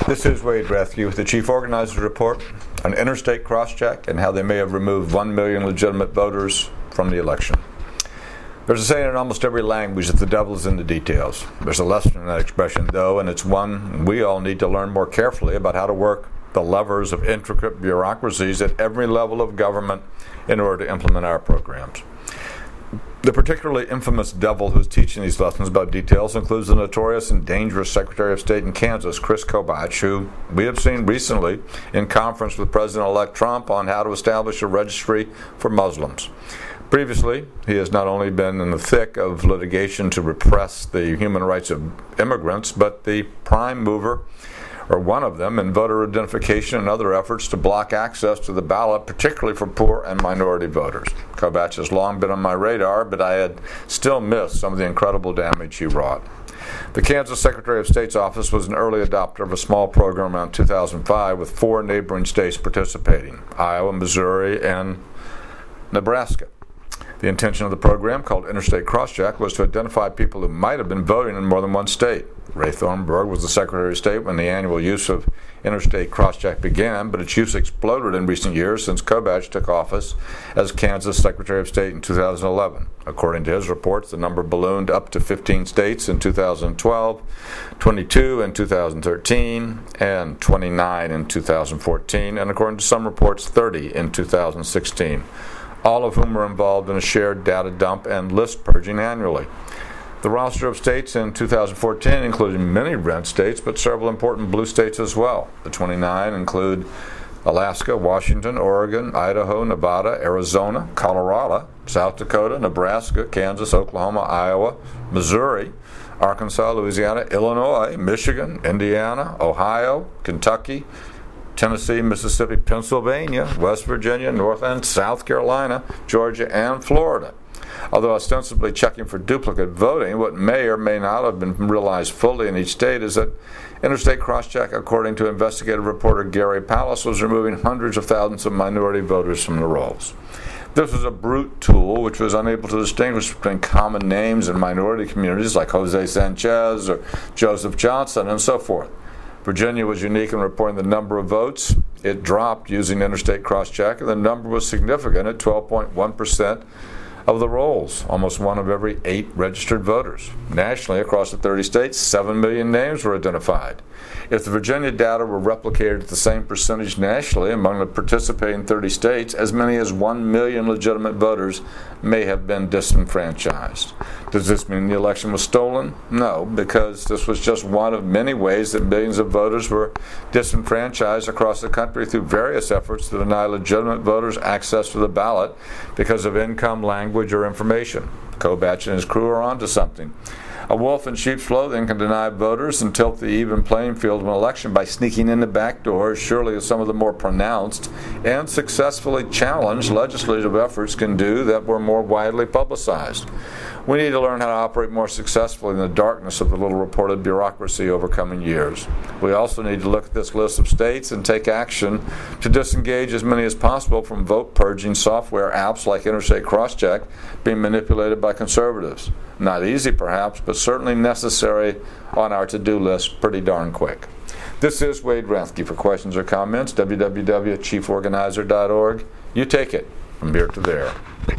This is Wade Rathke with the Chief Organizer's Report on interstate crosscheck and how they may have removed 1 million legitimate voters from the election. There's a saying in almost every language that the devil is in the details. There's a lesson in that expression, though, and it's one we all need to learn more carefully about how to work the levers of intricate bureaucracies at every level of government in order to implement our programs. The particularly infamous devil who's teaching these lessons about details includes the notorious and dangerous Secretary of State in Kansas, Chris Kobach, who we have seen recently in conference with President-elect Trump on how to establish a registry for Muslims. Previously, he has not only been in the thick of litigation to repress the human rights of immigrants, but the prime mover, or one of them, in voter identification and other efforts to block access to the ballot, particularly for poor and minority voters. Kobach has long been on my radar, but I had still missed some of the incredible damage he wrought. The Kansas Secretary of State's office was an early adopter of a small program around 2005 with 4 neighboring states participating: Iowa, Missouri, and Nebraska. The intention of the program, called Interstate Crosscheck, was to identify people who might have been voting in more than one state. Ray Thornburg was the Secretary of State when the annual use of Interstate Crosscheck began, but its use exploded in recent years since Kobach took office as Kansas Secretary of State in 2011. According to his reports, the number ballooned up to 15 states in 2012, 22 in 2013, and 29 in 2014, and according to some reports, 30 in 2016. All of whom are involved in a shared data dump and list purging annually. The roster of states in 2014 included many red states, but several important blue states as well. The 29 include Alaska, Washington, Oregon, Idaho, Nevada, Arizona, Colorado, South Dakota, Nebraska, Kansas, Oklahoma, Iowa, Missouri, Arkansas, Louisiana, Illinois, Michigan, Indiana, Ohio, Kentucky, Tennessee, Mississippi, Pennsylvania, West Virginia, North and South Carolina, Georgia, and Florida. Although ostensibly checking for duplicate voting, what may or may not have been realized fully in each state is that Interstate Crosscheck, according to investigative reporter Gary Pallas, was removing hundreds of thousands of minority voters from the rolls. This was a brute tool which was unable to distinguish between common names in minority communities like Jose Sanchez or Joseph Johnson and so forth. Virginia was unique in reporting the number of votes. It dropped using Interstate Crosscheck, and the number was significant at 12.1% of the rolls, almost 1 of every 8 registered voters. Nationally, across the 30 states, 7 million names were identified. If the Virginia data were replicated at the same percentage nationally among the participating 30 states, as many as 1 million legitimate voters may have been disenfranchised. Does this mean the election was stolen? No, because this was just one of many ways that millions of voters were disenfranchised across the country through various efforts to deny legitimate voters access to the ballot because of income, language, or information. Kobach and his crew are onto something. A wolf in sheep's clothing can deny voters and tilt the even playing field of an election by sneaking in the back doors, surely as some of the more pronounced and successfully challenged legislative efforts can do that were more widely publicized. We need to learn how to operate more successfully in the darkness of the little reported bureaucracy over coming years. We also need to look at this list of states and take action to disengage as many as possible from vote-purging software apps like Interstate Crosscheck being manipulated by conservatives. Not easy, perhaps, but certainly necessary on our to-do list pretty darn quick. This is Wade Rathke. For questions or comments, www.chieforganizer.org. You take it from here to there.